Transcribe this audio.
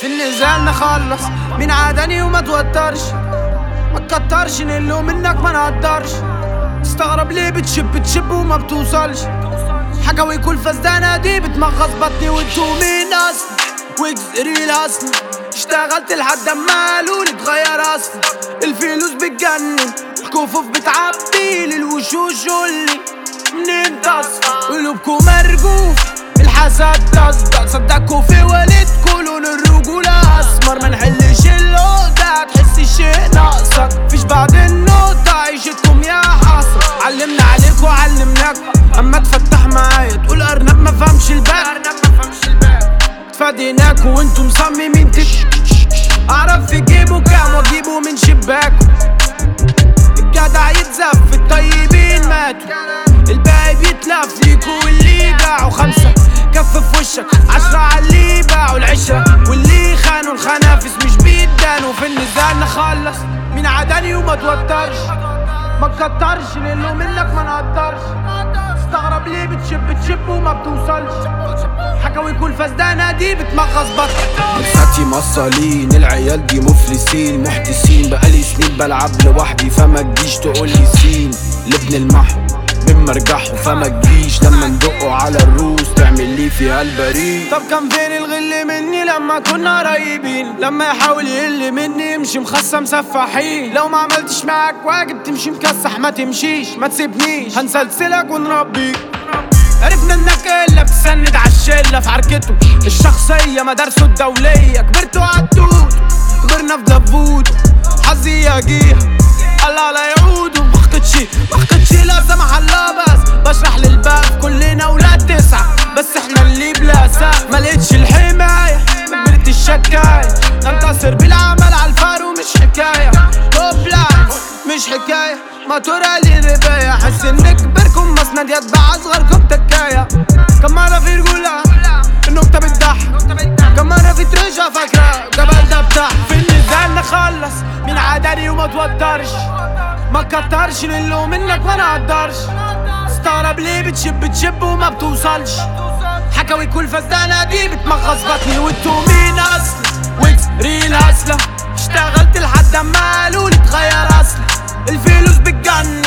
في النزال نخلص مين عادني وما توترش، ما تكترش نقله منك ما نقدرش. استغرب ليه بتشب وما بتوصلش، حكاوي كل فزدانة دي بتمغص بطني. وانتو مين اصلا؟ ويجز ريل اصلا، اشتغلت لحد اما قالولي اتغير اصلا. الفلوس بتجنن الكفوف بتعبي للوشوش، قولي منين تصفى قلوبكو مرجوف الحسد تصدق. صدقكوا في والدكوا لون الرجولة اسمر، منحلش العقدة تحس الشيء ناقصك. فيش بعد النقطة عيشتكم يا حسرة. علمنا عليكوا علمناكوا، اما تفتح معايا تقول ارنب ما فهمش الباب. تفاديناكوا وانتو مصممين اعرف في جيبه كام واجيبه من شباكه. الجدع يتزف الطيبين ماتوا، الباقي بيتلف ليكوا واللي باعوا 5 كف في وشك 10 عاللي باعوا العشرة، واللي خانوا الخنافس مش بيدانوا. في النزال نخلص مين عداني وما توترش، ما تكترش نقله منك ما نقدرش. استغرب ليه بتشب وما بتوصلش، حكاوي كل فزدانة دي بتمغص بطني. لساتي مصالين العيال دي مفلسين محتسين، بقالي سنين بلعب لوحدي فما تجيش تقولي سين. لابن المحو بمرجحه فما تجيش لما ندقه على الروس تعمل لي فيها البريء. طب كان فين الغل مني لما كنا قريبين؟ لما يحاول يقل مني يمشي مخصم سفاحين. لو ما عملتش معاك واجب تمشي مكسح، ما تمشيش ما تسيبنيش هنسلسلك ونربيك. عرفنا انك الا بتسند عالشله في عركته الشخصيه مدارسه الدوليه. كبرتوا عالتوت كبرنا في دبوته، حظي يجيها الله لا يعودوا. مخطتش لا سمح الله، بس بشرح للباب كلنا ولاد 9 بس احنا اللي بلا سقف. ملقتش الحمايه كبرت الشكايه، ننتصر بالعمل عالفارو مش حكايه. توب لايف مش حكايه، ما ترى لي رباية. حس ان كبركم مسند يتبع اصغركم تكاية. كم مرة في رجولة النكتة بتضحك، كم مرة في ترجع فاكرة جبل ده بتاع. في النزال نخلص مين عاداني وما توترش، ما تكترش نقله منك ما نقدرش. استغرب ليه بتشب وما بتوصلش، حكاوي كل فزدانة دي بتمغص بطني. وانتو مين اصلا؟ ويجز ريل اصلا، اشتغلت لحد اما قالولي اتغير اصلا. الفلوس بتجنن